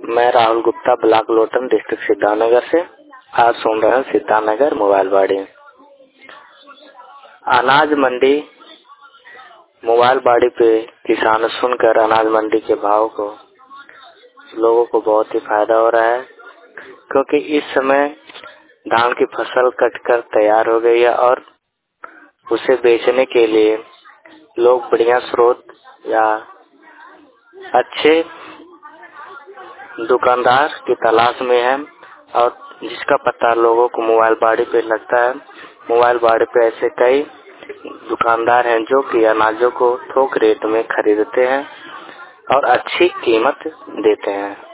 मैं Rahul Gupta, block Lotan, district Siddharthnagar से। आज सुन रहे हैं सिद्धार्थनगर मोबाइल बाड़ी। अनाज मंडी मोबाइल बाड़ी पे किसान सुनकर अनाज मंडी के भाव को लोगों को बहुत ही फायदा हो रहा है, क्योंकि इस समय धान की फसल कटकर तैयार हो गई है और उसे बेचने के लिए लोग बढ़िया स्रोत या अच्छे दुकानदार की तलाश में है और जिसका पता लोगों को मोबाइल बाड़ी पे लगता है। मोबाइल बाड़ी पे ऐसे कई दुकानदार हैं जो कि अनाजों को थोक रेट में खरीदते हैं और अच्छी कीमत देते हैं।